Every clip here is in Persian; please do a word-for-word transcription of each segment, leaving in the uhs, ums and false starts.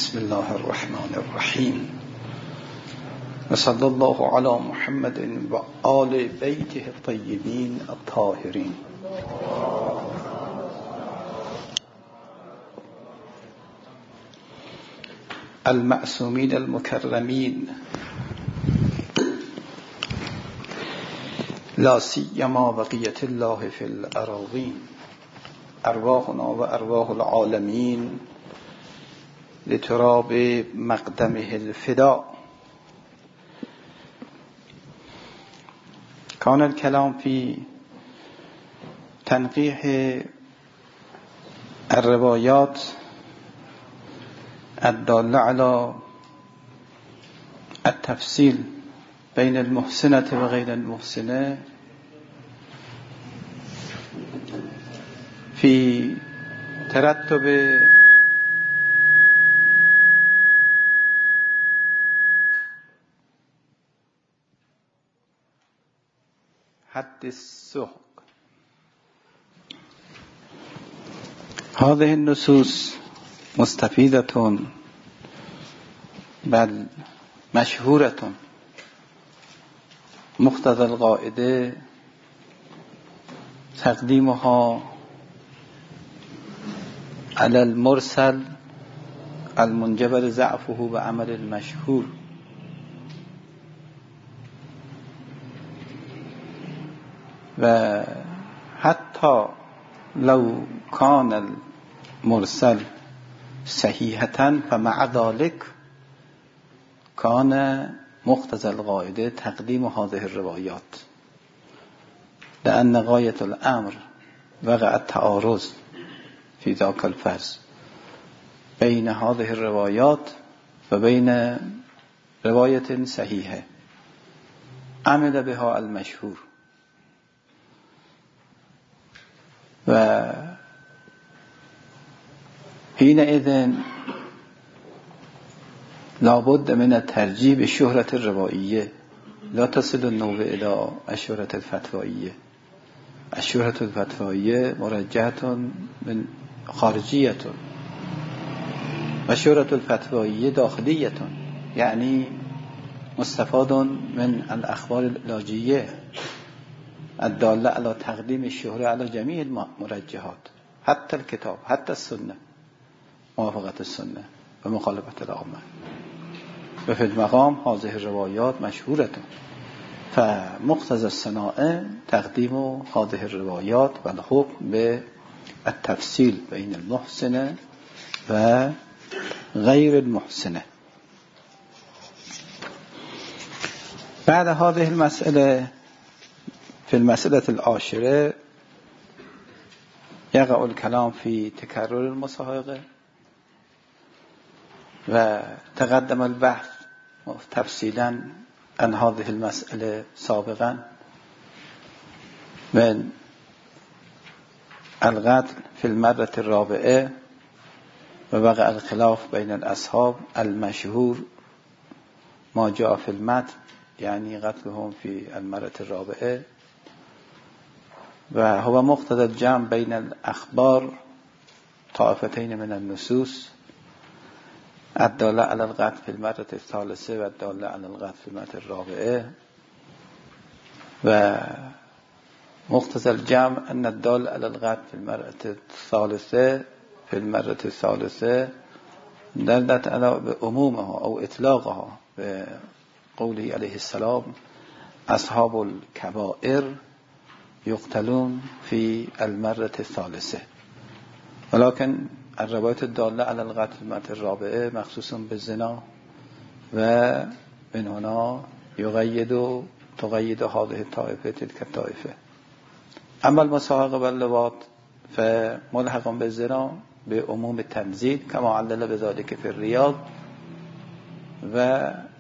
بسم الله الرحمن الرحیم و صلی الله علی محمد و آل بیته الطیبین الطاهرین. المعصومین المکرمین، لا سیما بقیة الله فی الاراضین، ارواحنا و ارواح العالمین لتراب مقدمه الفدا. كان الكلام في تنقيح الروايات الدالة على التفصيل بين المحسنة وغير المحسنة في ترتب حد السحق. هذه النصوص مستفيدة بل مشهورة. مقتضى القاعدة تقديمها على المرسل المنجبر ضعفه بعمل المشهور، و حتى لو كان المرسل صحيحة فمع ذلك كان مقتضى القاعدة تقديم هذه الروايات، لأن غاية الأمر وقع التعارض في ذاك الفرز بين هذه الروايات وبين رواية صحيحة عمل بها المشهور، و حينئذ لابد من الترجيح بالشهرة الروائية، لا تصل النوبة إلى الشهرة الفتوائية. الشهرة الفتوائية مرجحة من خارجية، والشهرة الفتوائية داخلية، يعني مستفاد من الأخبار العلاجية الدالة على تقديم الشهرة على جميع المرجحات، حتى الكتاب، حتى السنة، موافقة السنة ومخالفة العامة. وفي المقام هذه الروايات مشهورة، فمقتضى الصناعة تقديم هذه الروايات والحكم بالتفصيل بين المحسنة وغير المحسنة. بعد هذه المسألة في المسألة العاشرة يقع الكلام في تكرر المصاهقة، وتقدم البحث تفصيلا عن هذه المسألة سابقا من القتل في المرة الرابعة، ووقع الخلاف بين الأصحاب المشهور ما جاء في المتن، يعني قتلهم في المرة الرابعة، وهو مقتضى الجمع بين الأخبار طائفتين من النصوص الدالة على القتل في المرة الثالثة والدالة على القتل في المرة الرابعة. ومقتضى الجمع أن الدال على القتل في المرة الثالثة في المرة الثالثة دلت على بأمومها أو إطلاقها، بقوله عليه السلام أصحاب الكبائر يقتلون في المرة الثالثة. ولكن الروايات الدالة على القتل في المرة الرابعة مخصوص بالزنا، ومن هنا يقيد تقيد هذه الطائفة تلك الطائفة. أما المصاهقة واللواط فملحق بالزنا بعموم التنزيل كما علل بذلك في الرياض، ومن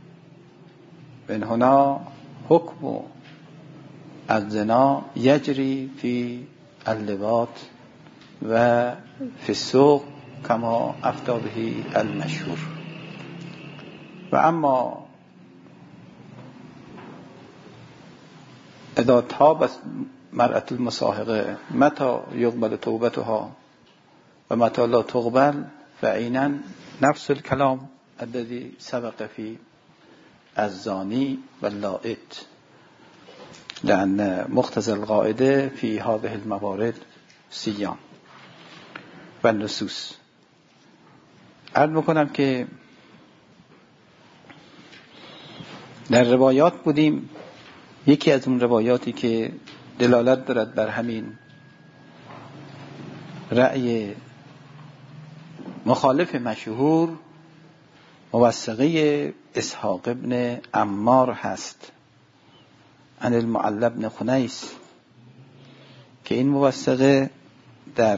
هنا حكم الزنا يجري في اللواط وفي السوق كما أفتى به المشهور. وأما إذا تابت مرأة المصاهقة متى يقبل توبتها و متى لا تقبل، فعینا نفس الكلام الذي سبق في الزاني واللائط، لأن مقتضى القاعدة في هذه الموارد سیان و نصوص. عرض میکنم که در روایات بودیم. یکی از اون روایاتی که دلالت دارد بر همین رأی مخالف مشهور موثقه اسحاق ابن عمار هست عن المعلى بن خنیس، که این موثقه در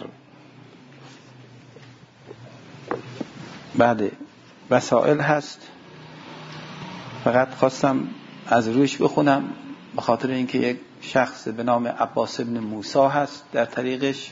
بعد وسائل هست. فقط خواستم از روش بخونم به خاطر اینکه یک شخص به نام عباس ابن موسی هست در طریقش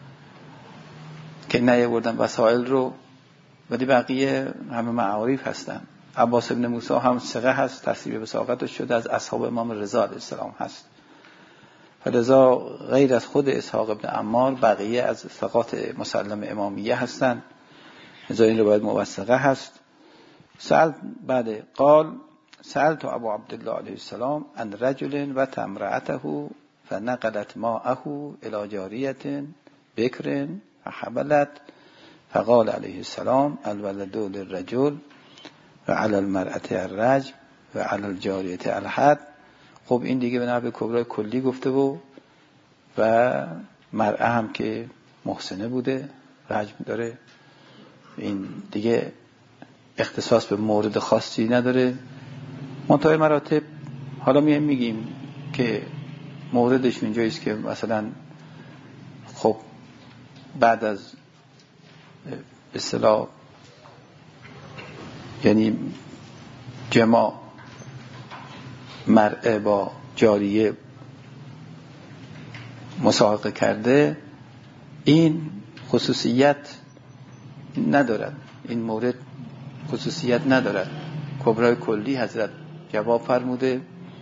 که نیاوردن وسائل رو، ولی بقیه همه معارف هستن. عباس ابن موسی هم ثقه هست، تصریح به ثقتش شده، از اصحاب امام رضا علیه السلام هست. فلذا غیر از خود اسحاق ابن عمار بقیه از ثقات مسلم امامیه هستند، لذا این روایت موثقه هست. سأل بعد قال سألت ابو عبدالله علیه السلام عن رجل و تمرأته فنقلت ماءه الى جاریة بکر فحملت فقال علیه السلام الولد للرجل و علی المرأة الرجم و علی الجاریة الحد. خب این دیگه به نحو کبرای کلی گفته بود و مرأة هم که محسنه بوده رجم داره. این دیگه اختصاص به مورد خاصی نداره. منتهای مراتب حالا میایم میگیم که موردش اینجاییست که مثلا خب بعد از به اصطلاح یعنی جماع مرأه با جاریه مساحقه کرده، این خصوصیت ندارد، این مورد خصوصیت ندارد. کبرای کلی حضرت جواب فرموده،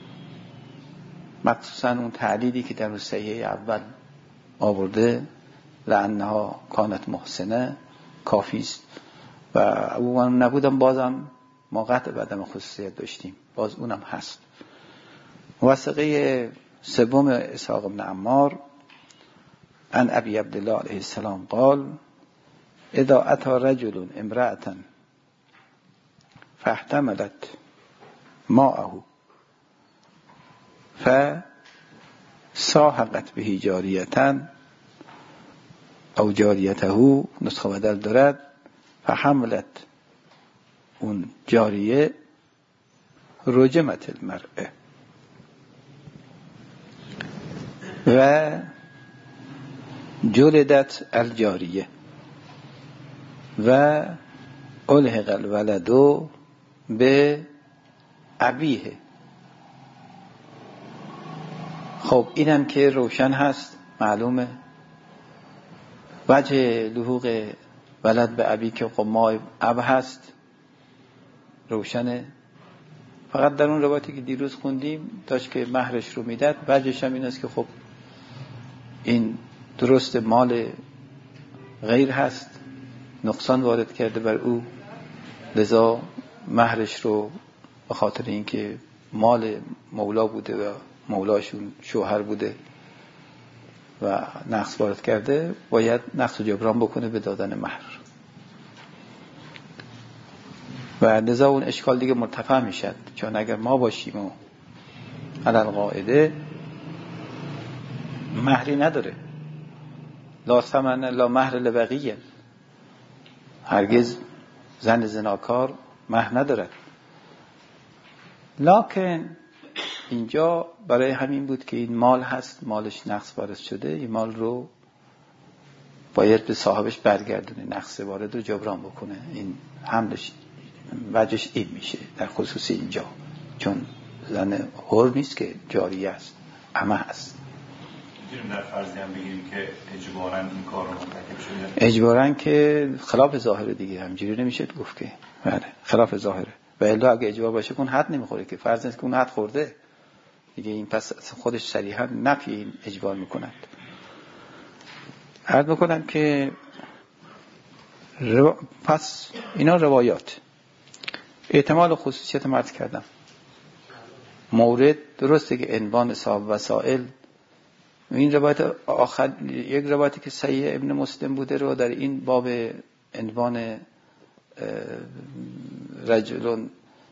مخصوصا اون تعلیلی که در صحیح اول آورده لعنها کانت محسنه کافیست و او من نبودم بازم ما قطع بعدم خصوصیت داشتیم، باز اونم هست. موثقه سوم اسحاق بن عمار عن ابی عبدالله علیه السلام قال اذا اتى رجل امرأة فاحتملت ماءه فساحقت به جاریة او جاریته، نسخه بدل دارد، فحملت اون جاریه رجمت المرأه و جلدت الجاریه و الحق الولد به ابیه. خب اینم که روشن هست، معلومه وجه لحوق ولد به ابی که قمای اب هست روشنه. فقط در اون روایتی که دیروز خوندیم داشت که مهرش رو میداد، وجهش هم این است که خب این درست مال غیر هست، نقصان وارد کرده بر او، لذا مهرش رو به خاطر اینکه مال مولا بوده و مولاشون شوهر بوده و نقص وارد کرده، باید نقص و جبران بکنه به دادن مهر و لذا اون اشکال دیگه مرتفع میشد. چون اگر ما باشیم و علل قاعده مهری نداره، لا ثمن لا مهر لبقیه، هرگز زن زناکار مهر ندارد. لکن اینجا برای همین بود که این مال هست، مالش نقص وارد شده، این مال رو باید به صاحبش برگردونه، نقص وارد رو جبران بکنه. این حملش وجهش این میشه در خصوص اینجا، چون زن حر نیست که جاریه است، عمه هست. میتونیم در فرضی هم بگیریم که اجباراً این کار رو مرتکب شده؟ اجباراً که خلاف ظاهره دیگه، همجوری نمیشه گفت که بله خلاف ظاهره. و الا اگه اجبار باشه کن حد نمیخوره که، فرض نیست که اون حد خورده دیگه، این پس خودش صریحاً نفی این اجبار میکند. عرض میکنم که رو... پس اینا روایات. احتمال خصوصیت مرد کردم. مورد درسته که عنوان صاحب وسائل، این روایت آخر یک روایتی که صحیح ابن مسلم بوده رو در این باب عنوان رجل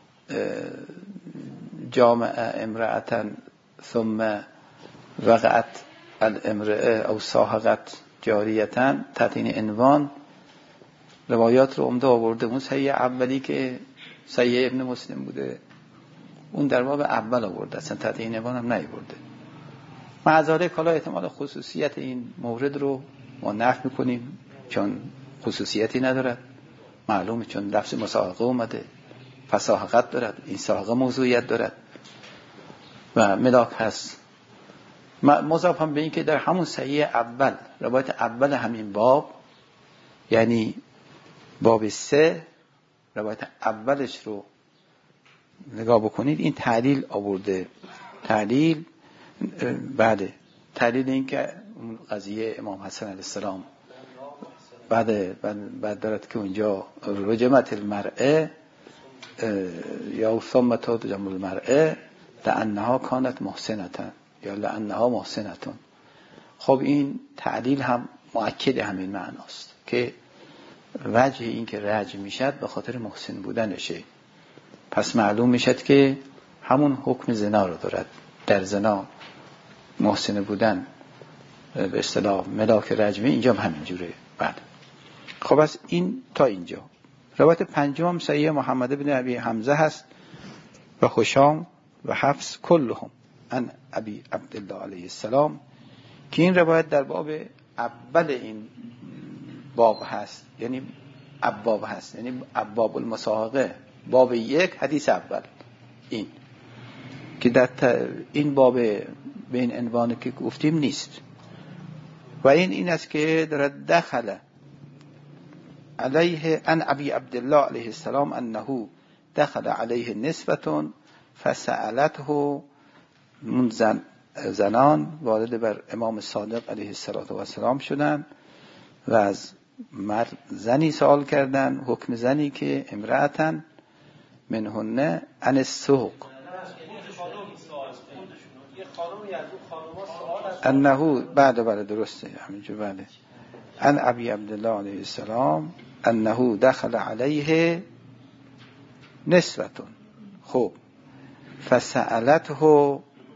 جامع امرأة ثم وقعت الامرأة او ساحقت جاریة، تحت این عنوان روایات رو عمده آورده. اون صحیح اولی که صحیح ابن مسلم بوده اون در باب اول آورده، اصلا تحت این عنوان هم نیاورده. معذاره کالا احتمال خصوصیت این مورد رو ما نفی میکنیم چون خصوصیتی ندارد، معلومه چون لفظ مساحقه اومده، فساحقت دارد، این ساحقه موضوعیت دارد و ملاک هست. مضاف هم به این که در همون صحیح اول، روایت اول همین باب، یعنی باب سه، روایت اولش رو نگاه بکنید، این تعلیل آورده. تعلیل بعد تعلیل این که اون قضیه امام حسن علیه السلام بعد بعد دارد که اونجا رجمت المرأه یا ثم ترجم المرأه لانها کانت محسنتن یا لانها محسنتون. خب این تعلیل هم مؤکد همین معناست که وجه این که رجم میشد به خاطر محسن بودنشه. پس معلوم میشد که همون حکم زنا رو دارد. در زنا محسن بودن به اصطلاح ملاک رجمی، اینجا هم همین جوره. بعد خب از این تا اینجا روایت پنجم صحیح محمد بن ابی حمزه هست و هشام و حفص کلهم عن ابی عبدالله علیه السلام، که این روایت در باب اول این باب هست، یعنی ابواب هست، یعنی ابواب المساحقه، باب یک حدیث اول، این که در این باب به این عنوان که گفتیم نیست. و این این است که دارد دخل علیه ان ابی عبدالله علیه السلام انه دخل علیه نسبة فسألته، من زن زنان وارد بر امام صادق علیه السلام شدن و از مرد زنی سوال کردن، حکم زنی که امرأتن منهن عن السوق، انه بعد بعد درسته همینجور بله ان ابی عبدالله علیه السلام انه دخل علیه نسبتون. خب فسألته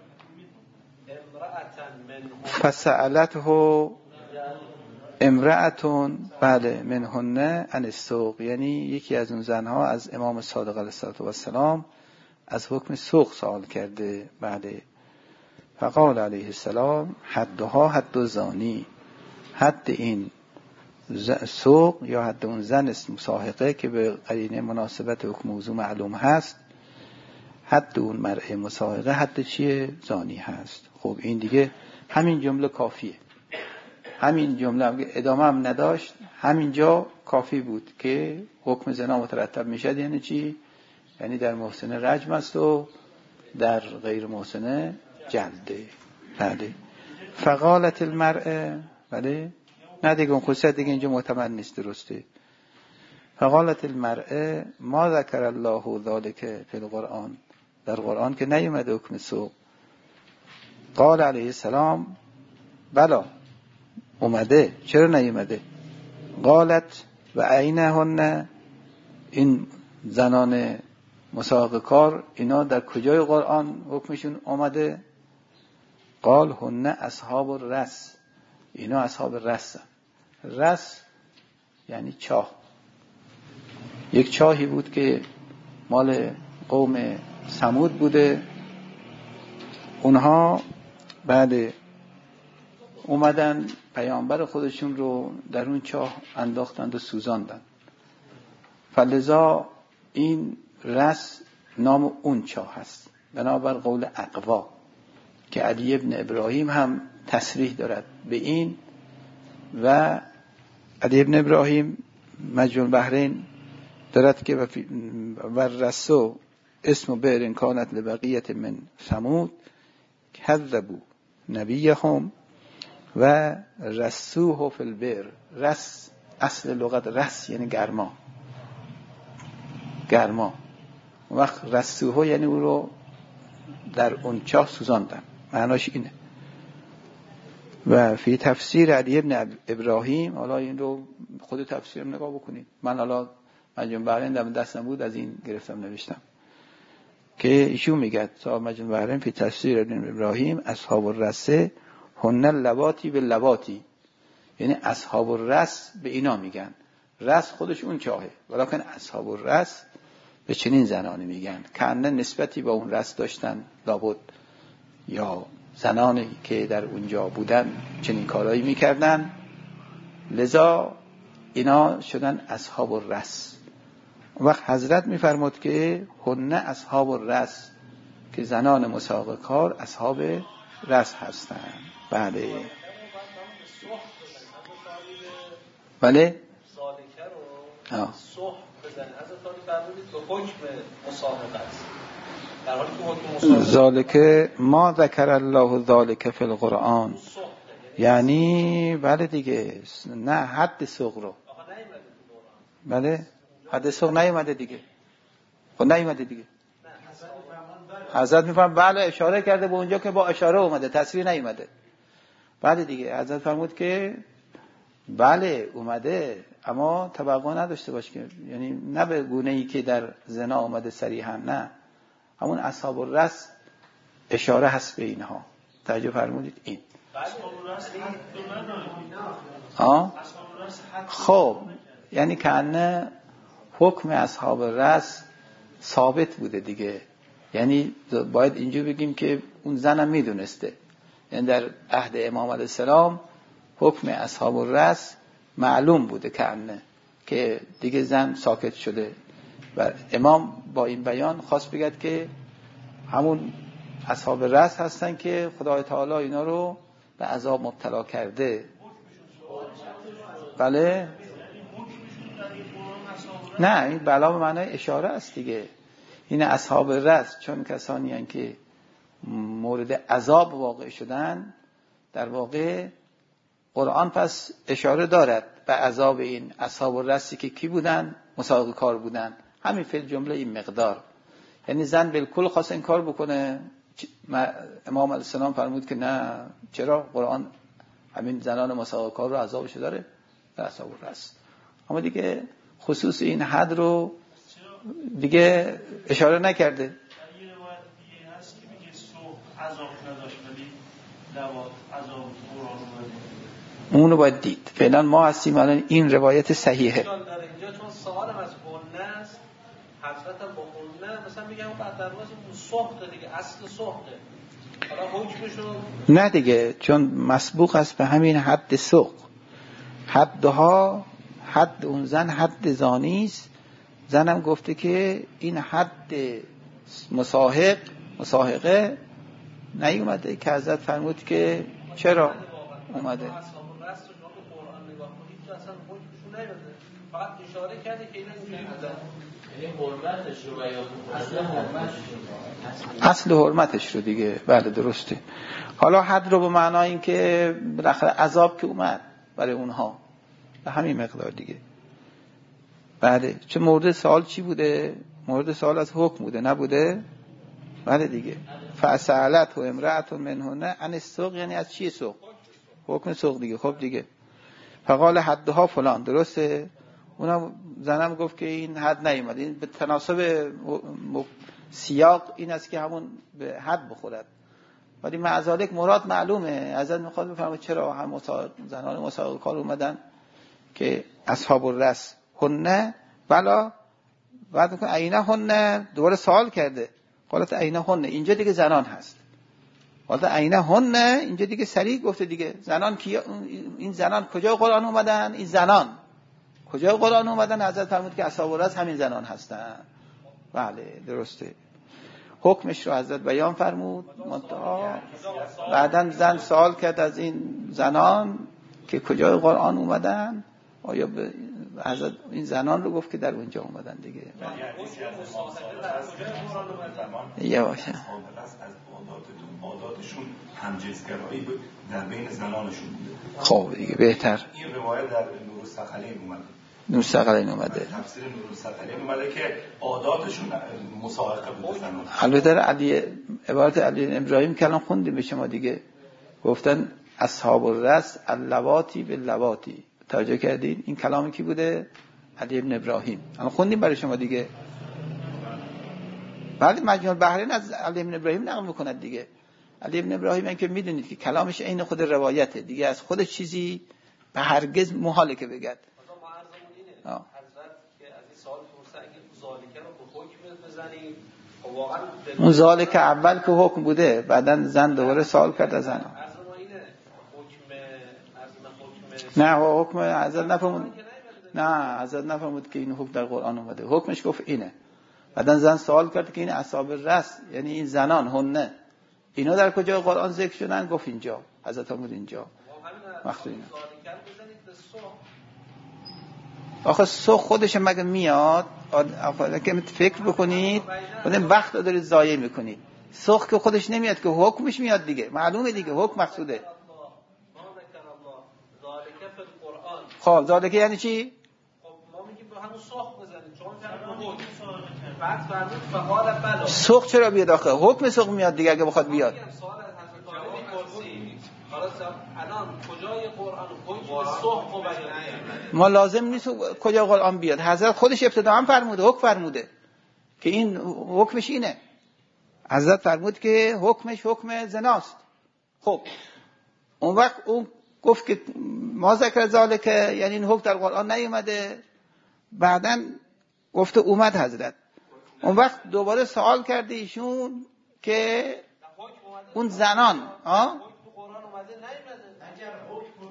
فسألته امرأتون بله منهن عن السوق، یعنی یکی از اون زنها از امام صادق علیه السلام از حکم سوق سوال کرده. بله فقال علیه السلام حدها حد زانی، حد این سوق یا حد اون زن مساحقه که به قرینه مناسبت حکم موضوع معلوم هست، حد اون مرء مساحقه حد چیه؟ زانی هست. خب این دیگه همین جمله کافیه، همین جمله ادامه هم نداشت، همینجا کافی بود که حکم زنا مترتب میشد. یعنی چی؟ یعنی در محسن رجم است و در غیر محسن جلده. بله فقالت المرأه، بله نه دیگه اون خصوصیت دیگه اینجا معتمد نیست، درسته. فقالت المرأه ما ذکر الله ذلك فی القرآن، در قرآن که نیومده حکم سوق. قال علیه السلام بلا اومده، چرا نیومده؟ قالت و عینهن، این زنان مساحقه کار اینا در کجای قرآن حکمشون اومده؟ قال هن اصحاب الرس، اینا اصحاب رس. رس یعنی چاه. یک چاهی بود که مال قوم ثمود بوده، اونها بعد اومدن پیامبر خودشون رو در اون چاه انداختند و سوزاندن، فلذا این رس نام اون چاه هست، بنابر قول اقوا که علی ابن ابراهیم هم تصریح دارد به این. و علی ابن ابراهیم مجموع البحرین دارد که و رسو اسم بئر کانت لبقیت من ثمود کذبوا نبیهم و رسوه فی البئر. رس اصل لغت رس یعنی گرما، گرما. اون وقت رسوها یعنی او رو در اون چاه سوزاندن، معناش اینه. و فی تفسیر علی ابن ابراهیم، حالا این رو خود تفسیرم نگاه بکنید، من حالا مجموع بحرین در دستم بود از این گرفتم نوشتم که ایشون میگه تا مجموع بحرین فی تفسیر ابن ابراهیم اصحاب الرسه هن اللواتی به لواتی، یعنی اصحاب الرس به اینا میگن، رس خودش اون چاهه، ولیکن اصحاب الرس به چنین زنانی میگن که انه نسبتی با اون رس داشتن لابد، یا زنانی که در اونجا بودن چنین کارهایی میکردن، لذا اینا شدن اصحاب الرس. اون وقت حضرت میفرمود که هن اصحاب الرس، که زنان مسابقه کار اصحاب رس هستند. بله بله سالکه رو صح بزنید حضرت علی فرمودید به حکم مسابقه است، در حالی که حکم مسابقه ذالک ما ذکر الله ذالک فی القرآن، یعنی بله دیگه، نه حد سوق رو، بله حد سوق نیومده دیگه، خب نیومده دیگه. حضرت میفرم بله اشاره کرده به اونجا که با اشاره اومده، تصریح نیومده. بله دیگه حضرت فرمود که بله اومده، اما توقع نداشته باش که، یعنی نه به گونه‌ای که در زنا اومده صریحا، نه، همون اصحاب الرس اشاره هست به اینها. توجه فرمودید این ها؟ خب یعنی کأنه حکم اصحاب الرس ثابت بوده دیگه، یعنی باید اینجا بگیم که اون زنم میدونسته، یعنی در عهد امام علیه السلام حکم اصحاب الرس معلوم بوده کأنه، که دیگه زن ساکت شده و امام با این بیان خواست بگد که همون اصحاب الرس هستن که خدای تعالی اینا رو به عذاب مبتلا کرده. بله نه، این بلا به معنای اشاره است دیگه. این اصحاب الرس چون کسانی هستند که مورد عذاب واقع شدن، در واقع قرآن پس اشاره دارد به عذاب این اصحاب الرسی که کی بودن؟ مسابقه کار بودن. همین فی الجمله این مقدار، یعنی زن بالکل خواست این کار بکنه، امام علیه السلام فرمود که نه، چرا؟ قرآن همین زنان مسابقه کار رو عذابش داره به اصحاب الرس، اما دیگه خصوص این حد رو دیگه اشاره نکرده. یه روایت دیگه هست که میگه صبح عذاب نداشت ولی دوات عذاب قرآن اومده، اونو باید دید. فعلا ما هستیم الان این روایت صحیحه. اینجا چون سوالم از هنه است، حضرت با هنه مثلا میگم بعد در واقع اون سخته دیگه، اصل سخته، حالا حکمشو نه دیگه، چون مسبوق است به همین حد سوق. حدها حد اون زن حد زانیست. زنم گفته که این حد مساحق مساحقه نیومده، که حضرت فرمود که چرا اومده. فقط اشاره کرده که اینا اینجوری بودن، یعنی حرمتش رو بیان اصل حرمتش رو اصل حرمتش رو دیگه. بله درسته. حالا حد رو به معنای این که بالاخره عذاب که اومد برای اونها به همین مقدار دیگه. بله چه مورد سوال چی بوده؟ مورد سوال از حکم بوده نبوده؟ بله دیگه. فسألت و امرأت منهن عن السوق، یعنی از چی سوق؟ حکم سوق دیگه. خب دیگه فقال حدها فلان، درسته؟ اونم زنم گفت که این حد نیومد، این به تناسب سیاق این است که همون به حد بخورد، ولی معذالک مراد معلومه. حضرت میخواد بفرمه چرا هم مسا... زنان مسابقه کار اومدن که اصحاب الرس هنه، بلا بعد میکنه اینه هنه، دوباره سوال کرده قالت اینه هنه، اینجا دیگه زنان هست. قالت اینه هنه، اینجا دیگه صریح گفته دیگه زنان کی، این زنان کجا قرآن اومدن؟ این زنان کجا قرآن اومدن؟ حضرت فرمود که اصحاب الرس همین زنان هستن. بله درسته. حکمش رو حضرت بیان فرمود. بعدن زن سوال کرد از این زنان که کجای قرآن اومدن، آیا به حضرت این زنان رو گفت که در اونجا اومدن دیگه. یه باشه از عاداتشون همجنسگرایی بود در بین زنانشون بوده. خب دیگه بهتر. این روایت در نور الثقلین اومده. نور الثقلین اومده. تفسیر نور الثقلین اومده که عاداتشون مساحقه بود زنان. البته علی عبارت علی ابراهیم کلام خوندیم به شما دیگه. گفتن اصحاب الرأس اللواتی باللواتی. توجه کردین؟ این کلامی کی بوده؟ علی ابن ابراهیم. الان خوندیم برای شما دیگه. بعد مجموع البحرین از علی ابن ابراهیم نقل میکند دیگه. علی ابن ابراهیم این که میدونید که کلامش عین خود روایته دیگه، از خود چیزی به هرگز محاله که بگد. حضرت که از این سوال پرسه اگه ذالکه رو به حکم بزنید خب واقعا اون ذالکه اول که حکم بوده، بعدن زن دوباره سوال کرد از زن. نه حکم حضرت نفرمود، نه حضرت نفرمود که این حکم در قرآن اومده. حکمش گفت اینه. بعدن زن سوال کرد که این اصحاب الرأس یعنی این زنان هنه اینا در کجا قرآن ذکر شدن؟ گفت اینجا. حضرت فرمود اینجا. وقت اینا آخه سو خودش مگه میاد؟ آخه که فکر بکنید بعدن وقت رو دارید ضایع میکنید. سوخ که خودش نمیاد که حکمش میاد دیگه. معلومه دیگه حکم مقصوده. خب ذالکه یعنی چی؟ خب ما میگیم به همون سوخ بزنید چون طرف حکم بعد فرمود فقال بلا. سوخ چرا بیاد آخه؟ حکم سوخ میاد دیگه اگه بخواد بیاد. سوال از حضرت طالبی حالا الان کجای قرآن حکم سوخ رو بیان ما لازم نیست کجا قرآن بیاد. حضرت خودش ابتداء فرموده، حکم فرموده که این حکمش اینه. حضرت فرمود که حکمش حکم زناست. خب اون وقت اون گفت که ما ذکر ذالکه یعنی این حکم در قرآن نیومده. بعدن گفته اومد حضرت. اون وقت دوباره سوال کرده ایشون که اون زنان ها تو قرآن اومده نیومده. اگر حکم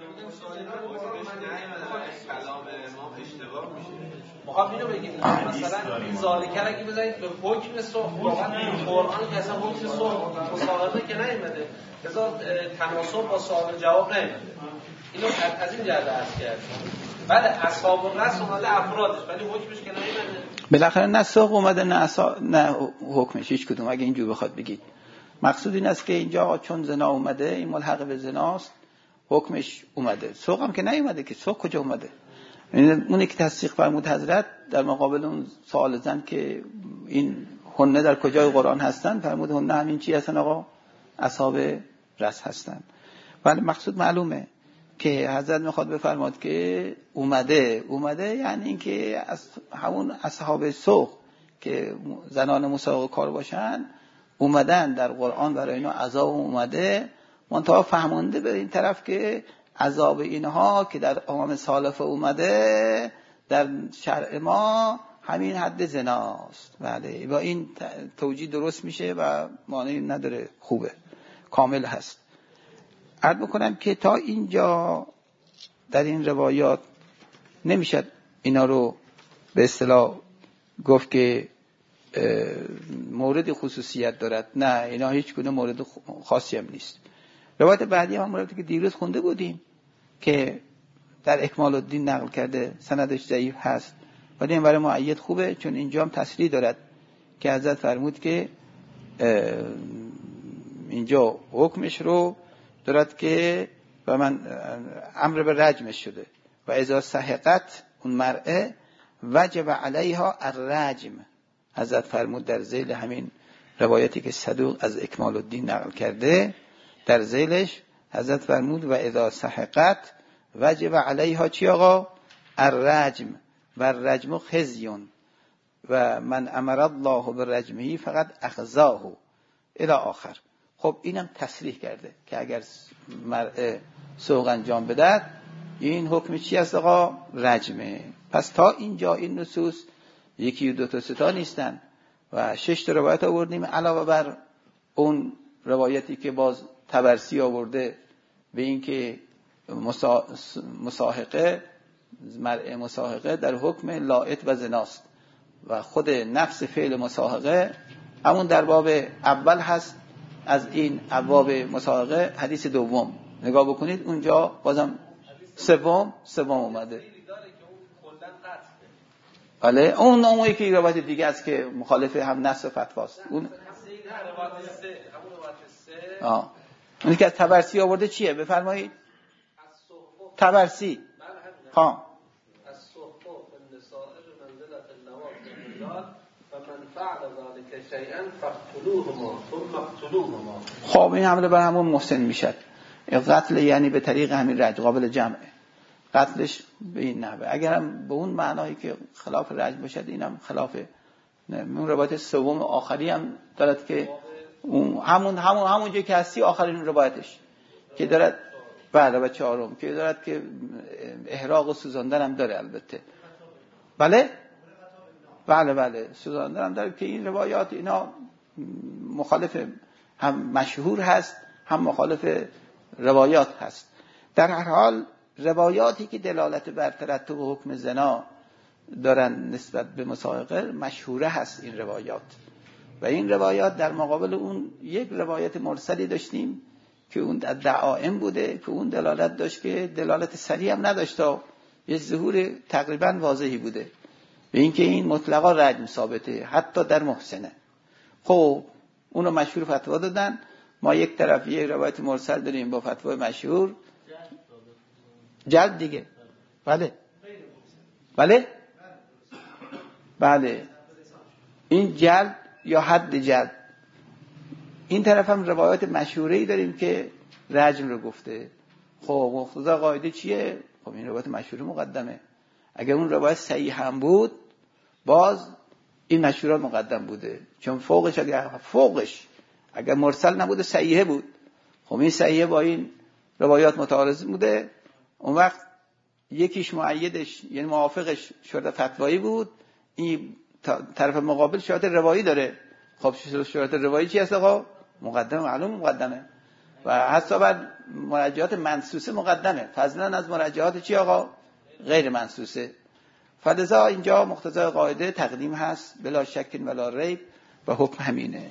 کلام امام اشتباه میشه. میخوام اینو بگیم مثلا این ذالکه را اگه بزنید به حکم سوخ واقعا قرآن که اصلا حکم سوخ مصاحبه که نیومده. لذا تناسب با سوال جواب نیومده. اینو از این جهت عرض کردم. بله اصحاب الرأس اومده افرادش ولی حکمش که نیومده. بالاخره نه سوق اومده نه اصا... نه حکمش هیچ کدوم. اگه اینجور بخواد بگید مقصود این است که اینجا چون زنا اومده این ملحق به زناست حکمش اومده. سوق هم که نیومده که سوق کجا اومده؟ اونی که تصدیق فرمود حضرت در مقابل اون سوال زن که این هنه در کجای قرآن هستن فرمود هنه همین چی هستن آقا؟ اصحاب رأس هستن. ولی مقصود معلومه که حضرت میخواد بفرماد که اومده اومده یعنی این که از همون اصحاب سوق که زنان مسابقه کار باشن اومدن در قرآن برای اینا عذاب اومده. منتها فهمونده به این طرف که عذاب اینها که در امام سالفه اومده در شرع ما همین حد زناست. بله با این توجیه درست میشه و معنی نداره، خوبه، کامل هست. عرض بکنم که تا اینجا در این روایات نمیشد اینا رو به اصطلاح گفت که مورد خصوصیت دارد. نه اینا هیچ گونه مورد خاصی هم نیست. روایت بعدی هم موردی که دیروز خونده بودیم که در اکمال الدین نقل کرده سندش ضعیف هست ولی این برای مؤید خوبه چون اینجا هم تصریح دارد که حضرت فرمود که اینجا حکمش رو دارد که و من امر به رجمش شده و اذا سحقت اون مرأه وجب علیها الرجم. حضرت فرمود در ذیل همین روایتی که صدوق از اکمال الدین نقل کرده در ذیلش حضرت فرمود و اذا سحقت وجب علیها چی آقا؟ الرجم و الرجم خزیون و من امر الله بالرجمه فقط اخزاه الی آخر. خب اینم تصریح کرده که اگر مرء سوق انجام بدهد این حکم چی است آقا؟ رجمه. پس تا اینجا این نصوص یکی و دو تا سه تا نیستن و شش تا روایت آوردیم علاوه بر اون روایتی که باز طبرسی آورده به این که مساحقه مرء مساحقه در حکم لائط و زناست و خود نفس فعل مساحقه همون در باب اول هست از این ابواب مساحقه. حدیث دوم نگاه بکنید اونجا بازم سوم سوم اومده. بله اون اون یکی روایت دیگه است که مخالف هم نص و فتواست. اون آه اونی که از طبرسی آورده چیه بفرمایید؟ طبرسی ها خب این حمله بر همون محسن میشد. قتل یعنی به طریق همین رجم قابل جمعه، قتلش به این نحوه. اگر هم به اون معنایی که خلاف رجم باشد اینم خلاف اون روایت سوم آخری هم دارد که اون همون همون همون جایی که هستی آخرین روایتش که دارد بله و چهارم که دارد که احراق و سوزاندن هم داره البته. بله بله بله سوزاندن هم داره که این روایات اینا مخالف هم مشهور هست هم مخالف روایات هست. در هر حال روایاتی که دلالت بر ترتب حکم زنا دارن نسبت به مسائقه مشهوره هست این روایات. و این روایات در مقابل اون یک روایت مرسلی داشتیم که اون دعائم بوده که اون دلالت داشت که دلالت صریح هم نداشت تا یه ظهور تقریبا واضحی بوده به اینکه این مطلقا رجم ثابته حتی در محسنه. خب اونو مشهور فتوا دادن. ما یک طرف یک روایت مرسل داریم با فتوا مشهور جلد دیگه. بله بله بله این جلد یا حد جلد. این طرف هم روایات مشهوره‌ای داریم که رجم رو گفته. خب مقتضی قاعده چیه؟ خب این روایت مشهور مقدمه. اگر اون روایت صحیح هم بود باز این مشهورات مقدم بوده، چون فوقش اگر فوقش اگر مرسل نبوده صحیحه بود. خب این صحیحه با این روایات متعارض بوده، اون وقت یکیش مؤیدش یعنی موافقش شرط فتوایی بود، این طرف مقابل شرط روایی داره. خب شرط روایی چی هست آقا؟ مقدمه، معلوم مقدمه. و حتی بعد مراجعات منصوصه مقدمه، فضلا از مراجعات چی آقا؟ غیر منصوصه. فلذا اینجا مقتضی قاعده تقدیم هست بلا شک ولا ریب و حکم همینه.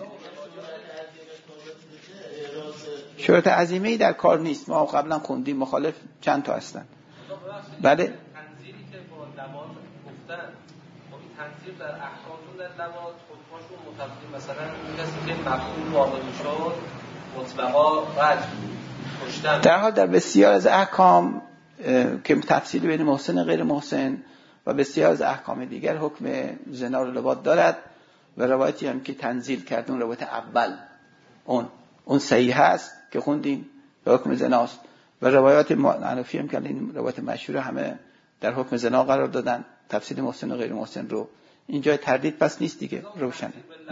شرط عزیمه‌ای در کار نیست. ما قبلا خوندیم مخالف چند تا هستن. بله تنزیلی که با لواط گفتن، خب این تنزیل در احکامشون در لواط حکمشون متفاوت. مثلا کسی که مفعول واقع میشد مطلقا رجم کشتن. در حال در بسیار از احکام که تفصیل بین محسن و غیر محسن و بسیار از احکام دیگر حکم زنا و لواط دارد و روایتی هم که تنزیل کرد اون روایت اول اون اون صحیح هست که خوندیم به حکم زناست و روایات حنفی هم که این روایت مشهور همه در حکم زنا قرار دادن، تفصیل محسن و غیر محسن رو. اینجا تردید پس نیست دیگه، روشنه.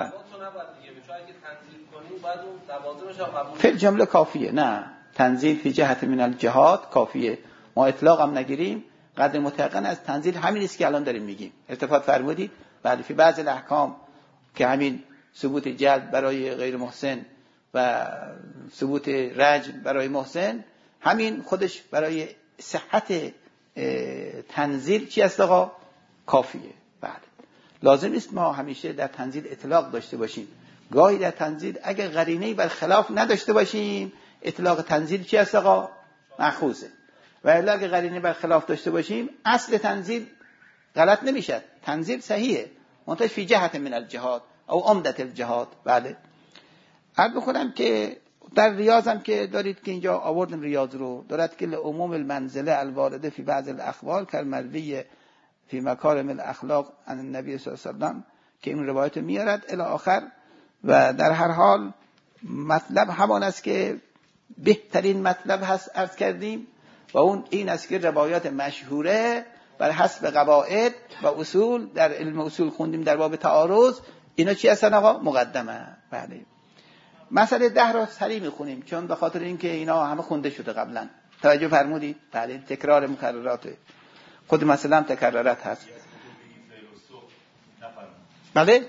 فی جمله کافیه. نه تنزیل فی جهت من الجهات کافیه. ما اطلاق هم نگیریم، قدر متقن از تنزیل همین است که الان داریم میگیم. التفات فرمودید. بعد فی بعض الاحکام که همین ثبوت جلد برای غیر محسن و ثبوت رجم برای محسن، همین خودش برای صحت تنزیل چی است آقا؟ کافیه. بله لازم نیست ما همیشه در تنزیل اطلاق داشته باشیم. گاهی در تنزیل اگر قرینه‌ای بر خلاف نداشته باشیم اطلاق تنزیل چی است آقا؟ مأخوذه. و اگر قرینه بر خلاف داشته باشیم اصل تنزیل غلط نمیشه، تنزیل صحیحه، منتهی فی جهت من الجهاد او عمدت الجهاد. بله عرض بکنم که در ریاض هم که دارید که اینجا آوردم ریاض رو دارد که لعموم المنزله الوارده فی بعض الاخبار کالمروی فی مکارم الاخلاق عن النبی صلی الله علیه و سلم که این روایت میارد الی آخر. و در هر حال مطلب همان است که بهترین مطلب هست عرض کردیم و اون این است که روایات مشهوره بر حسب قواعد و اصول در علم اصول خوندیم در باب تعارض اینا چی هستن آقا؟ مقدمه. بله مسئله ده را سریع میخونیم چون به خاطر اینکه اینا همه خونده شده قبلا. توجه فرمودید؟ بله تکرار مکرراته. خود مثلا هم تکرارات هست. بله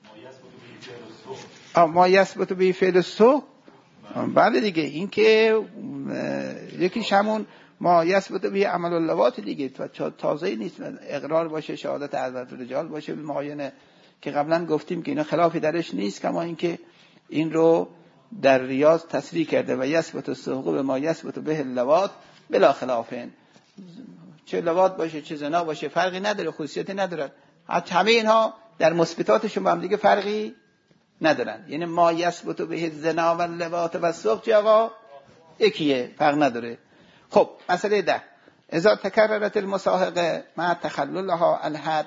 ما یثبت به فعل السوء. بله دیگه این که یکیش همون ما یثبت به عمل اللواط دیگه تازه نیست، اقرار باشه، شهادت حضرت رجال باشه به معاینه که قبلا گفتیم که اینا خلافی درش نیست، کما اینکه این رو در ریاض تصریح کرده و یثبت السوق به ما یثبت به اللواط بلا خلافین. چه لواط باشه چه زنا باشه فرقی نداره، خصوصیتی نداره، همه اینها در مثبتاتشون با هم دیگه فرقی ندارن. یعنی ما یثبت به زنا و لواط و سوق چی آقا؟ یکیه، فرق نداره. خب مسئله ده، اذا تکررت المصاحقه مع تخللها الحد.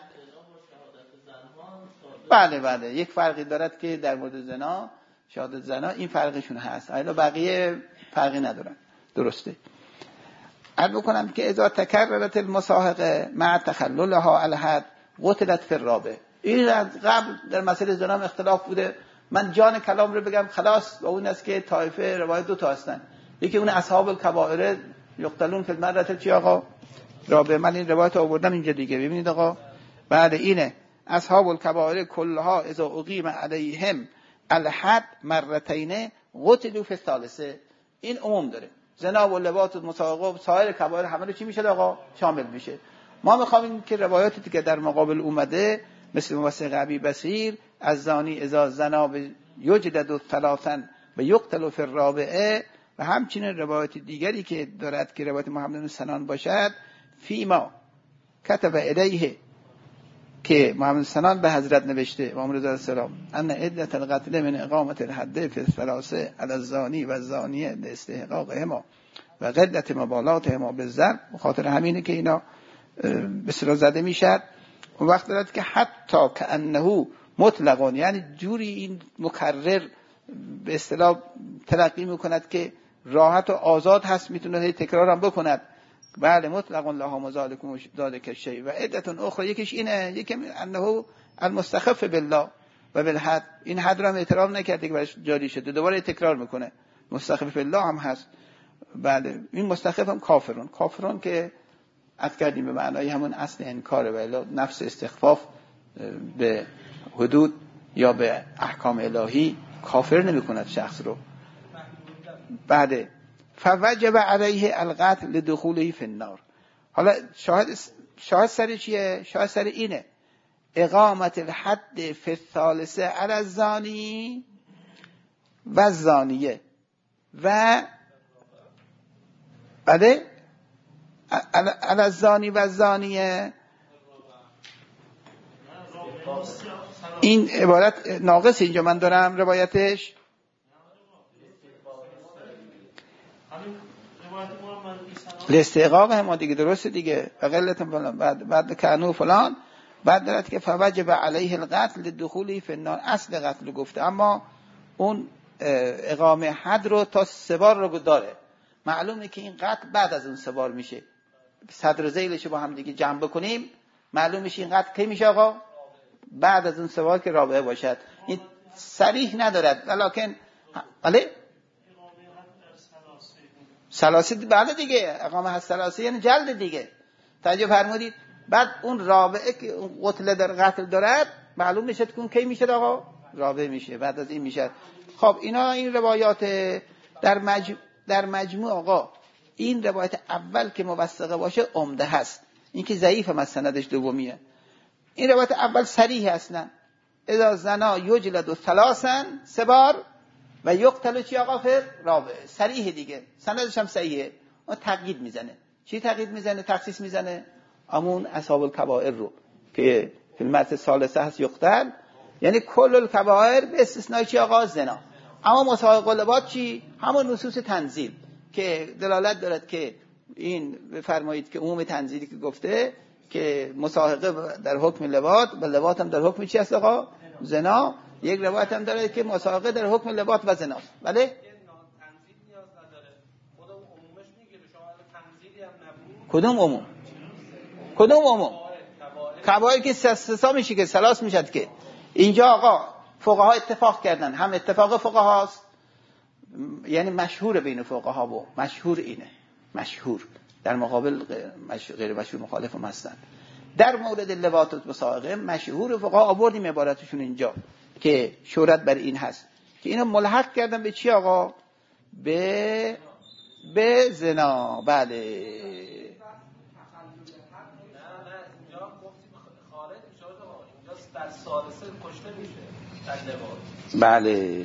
بله بله یک فرقی دارد که در مورد زنا، شهادت زنا این فرقشون هست، الا بقیه فرقی ندارن. درسته. عرض بکنم که اذا تکررت المصاحقه مع تخللها الحد قتلت فی الرابع. این از قبل در مسئله زنا اختلاف بوده. من جان کلام رو بگم خلاص، و اون است که طایفه روایت دو تا هستن، یکی اون اصحاب الکبائر یقتلون فی المرة چی آقا؟ رابع. من این روایت آوردم اینجا دیگه، ببینید آقا. بعد اینه اصحاب الکبائر کلها اذا اقیم علیهم الحد مرتین قتلوا فی الثالثه. این عموم داره، زنا و لواط و مصاحقه و سایر کبائر همه رو چی میشه آقا؟ شامل میشه. ما میخوایم که روایاتی که در مقابل اومده مثل موثق ابی بصیر از زانی اذا زنا یجلد ثلاثا و یقتل فی الرابعه، و همچنین روایت دیگری که دارد که روایت محمد بن سنان باشد فیما کتب الیه، که محمد بن سنان به حضرت نوشته و امر رضا السلام ان عدت القتل من اقامت الحد فی الثلاثه علی الزانی و الزانیه لاستحقاقهما و قدرت مبالاتهما بالضرب. بخاطر همینه که اینا به اصطلاح زده میشد. اون وقت دارد که حتی کانه مطلقان، یعنی جوری این مکرر به اصطلاح تلقی میکند که راحت و آزاد هست، میتونه تکرار هم بکند. بله مطلقان لها مزالکم ذالک شیء و عدت اخرى. یکیش اینه، یکی انه المستخف بالله و بالحد، این حد رو هم اعتراف نکرده که برش جاری شده، دوباره تکرار میکنه. مستخف بالله هم هست. بله این مستخف هم کافرون، کافرون که عد کردیم به معنای همون اصل انکاره، ولی نفس استخفاف به حدود یا به احکام الهی کافر نمی کند شخص رو. بعد فوجب علیه القتل لدخوله فی النار. حالا شاهد شاهد سر چیه؟ شاهد سر اینه اقامت الحد فی الثالثه علی الزانی و الزانیه و بله علی الزانی و الزانیه. این عبارت ناقص اینجا من دارم روایتش. لاستحقاق هم دیگه، درسته دیگه. فقلت فلان بعد بعد کانو فلان، بعد دارد که فوجب علیه القتل دخولی فی النار. اصل قتل گفته، اما اون اقامه حد رو تا سه بار رو داره. معلومه که این قتل بعد از اون سه بار میشه. صدر ذیلش با هم دیگه جمع بکنیم معلوم میشه این قتل کی میشه آقا؟ بعد از اون سه بار که رابعه باشد. این صریح ندارد، ولکن بله سلاسی بله دیگه، اقامه هست سلاسی یعنی جلد دیگه. توجه فرمودید؟ بعد اون رابعه که قتل در قتل دارد معلوم میشه که اون کی میشه آقا؟ رابعه میشه، بعد از این میشه. خب اینا این روایات در مجموع در مجموع آقا این روایت اول که موثقه باشه عمده هست، این که ضعیف مسندش دومیه. این روایت اول صریح اصلا اذا زنا یجلد ثلاثا سه بار و یقتل چی آقا فر رابعه، صریح دیگه، سندش هم صحیحه. اون تقیید میزنه. چی تقیید میزنه؟ تخصیص میزنه امون اصحاب الکبائر رو که فی المرة الثالثه هست یقتل، یعنی کل الکبائر به استثنای چی آقا؟ زنا. اما مصاحقه و لواط چی؟ همون نصوص تنزیل که دلالت دارد که این بفرمایید که عموم تنزیلی که گفته که مصاحقه در حکم لواط و لواط هم در حکم چی است آقا؟ زنا. یک روایت هم داره که مصاحقه در حکم لواط و زناست. بله؟ تنزیل نیاز نداره. خودم عمومش میگیره. شما تنزیلی هم نبود. کدوم عموم؟ کدوم عموم؟ کبائر که سسا میشه که سلاس میشد که اینجا آقا فقها اتفاق کردن، هم اتفاق فقهاست، یعنی مشهور بین فقها و مشهور اینه، مشهور در مقابل غیر مشهور مخالف هم هستن. در مورد لواط و مصاحقه مشهور فقها آوردیم عبارتشون اینجا که شهرت بر این هست که اینو ملحق کردن به چی آقا؟ به به زنا. بله در ثالثه کشته میشه در لواط. بله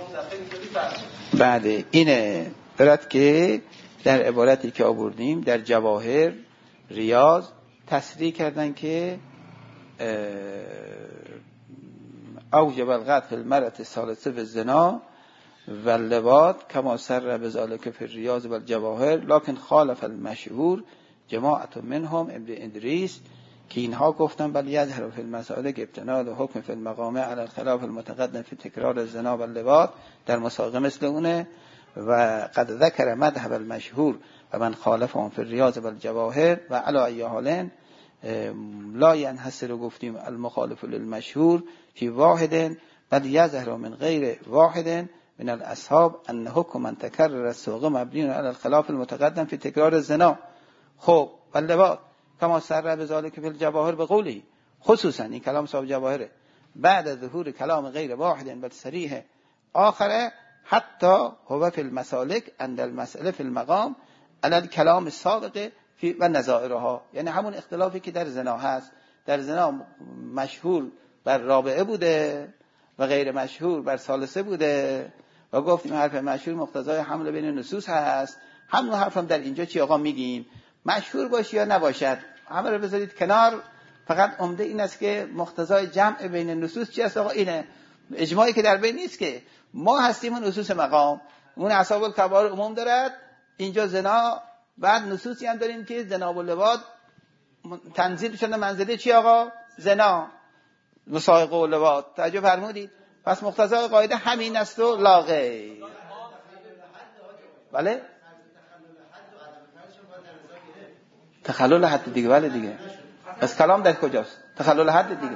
بله اینه دارد که در عبارتی که آوردیم در جواهر ریاض تصریح کردن که اوجب القطع فی المرأة الثالثه بالزنا واللواط کما سر بذلك فی الریاض والجواهر لکن خالف المشهور جماعت منهم ابن ادریس که اینها گفتن بل یظهر فی المسائل ابتناء حکم فی المقام علی الخلاف المتقدم فی تکرار الزنا واللواط در مساقه مثل اونه و قد ذکر مذهب المشهور و من خالفهم فی الریاض والجواهر و علی ای حال لا ینحصر گفتیم المخالف للمشهور فی واحد بل یظهر من غیر واحد من الاصحاب ان حکم من تکرر السوق مبنی علی الخلاف المتقدم فی تکرار الزنا خب واللواط کما سر بذلك فی الجواهر بقوله خصوصا این کلام صاحب جواهره بعد ظهور کلام غیر واحد بل صریح آخره حتی هو فی المسالک عند المسأله فی المقام علی الکلام السابق فی و نظائرها. یعنی همون اختلافی که در زنا هست، در زنا مشهور بر رابعه بوده و غیر مشهور بر ثالثه بوده و گفتیم حرف مشهور مقتضای حمل بین نصوص هست. همون حرف هم در اینجا چی آقا میگیم؟ مشهور باشه یا نباشد همه رو بذارید کنار، فقط عمده این است که مقتضای جمع بین نصوص چی است آقا؟ اینه. اجماعی که در بین نیست که ما هستیم اون نصوص مقام، اون اصحاب الکبائر عموم دارد، اینجا زنا، بعد نصوصی هم داریم که زنا و لواط تنزیل شده منزله چی آقا؟ زنا، مسائق و لواط. توجه فرمودید؟ پس مقتضای قاعده همین است و لا غیر. بله؟ تخلل حد دیگه. بله دیگه. پس کلام در کجاست؟ تخلل حد دیگه.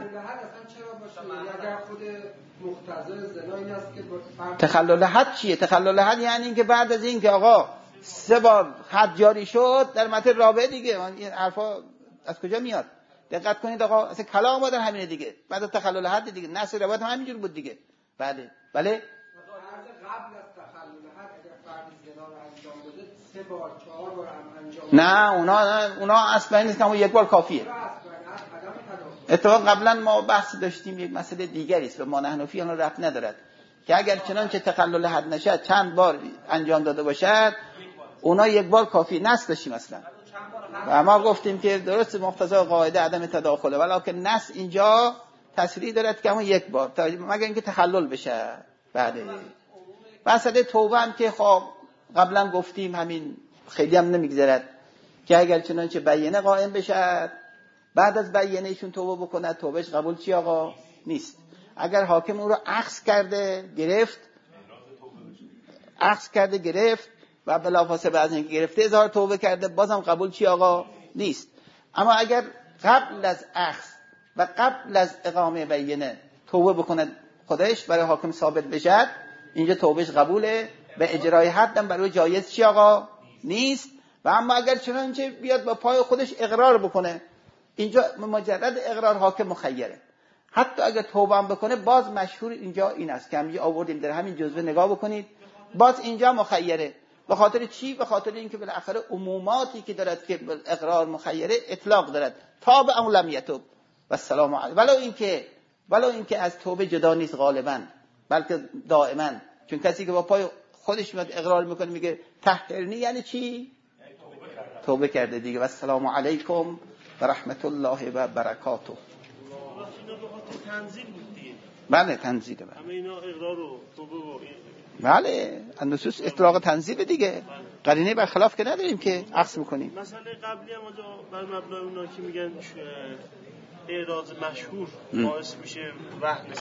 تخلل حد چیه؟ تخلل حد یعنی اینکه بعد از این که آقا سه بار حد جاری شد در متن رابعه دیگه، این حرفا از کجا میاد؟ دقت کنید آقا، اصلا کلام ما در همینه دیگه. بعد از تخلل حد دیگه نص روایت هم همینجور بود دیگه. بله بله. قبل از تخلل حد اگر فرد زنا رو انجام بده سه بار چهار بار هم انجام بده. نه اونا نه اونا اصلا نیست که یک بار کافیه. اتفاق قبلا ما بحث داشتیم یک مسئله دیگری است و ما حنفی اون رفت ندارد که اگر چنانچه تخلل حد نشد چند بار انجام داده باشد اونا یک بار کافی نص داشتیم اصلا و ما گفتیم که درست مقتضای قاعده عدم تداخله ولکن نص اینجا تصریح دارد که همون یک بار مگر اینکه تخلل بشه. بعد مسئله توبه هم که خب قبلا گفتیم همین خیلی هم نمیگذرد که اگر چنانچه بیینه قائم بشه بعد از بیینه ایشون توبه بکنه توبهش قبول چی آقا؟ نیست. اگر حاکم اون رو اخذ کرده گرفت اخذ کرده گرفت و بلافاصله بعد از اینکه گرفته اظهار توبه کرده بازم قبول چی آقا؟ نیست. اما اگر قبل از اخذ و قبل از اقامه بیینه توبه بکنه خودش برای حاکم ثابت بشد اینجا توبهش قبوله و اجرای حد هم برای جایز چی آقا؟ نیست. و اما اگر چنانچه بیاد با پای خودش اقرار بکنه اینجا مجرد اقرار حاکم مخیره، حتی اگر توبه هم بکنه باز مشهور اینجا این است که همینجا آوردیم در همین جزوه نگاه بکنید باز اینجا مخیره. به خاطر چی؟ به خاطر اینکه بالاخره عموماتی که دارد که اقرار مخیره اطلاق دارد تا به اون لم یتوب و السلام علیکم، ولو اینکه ولو اینکه از توبه جدا نیست غالبا بلکه دائما، چون کسی که با پای خودش میاد اقرار میکنه میگه طهرنی یعنی چی؟ توبه کرده دیگه. و السلام علیکم و رحمت الله و برکاته. اینا به خاطر تنزیل بود دیگه. بله تنزیل. بله همه اینا اقرار و توبه و بله النصوص اطلاق تنزیل دیگه، قرینه برخلاف که نداریم که عکس میکنیم. مسئله قبلی هم بر مبنای اونا که میگن اعراض مشهور باعث میشه وهن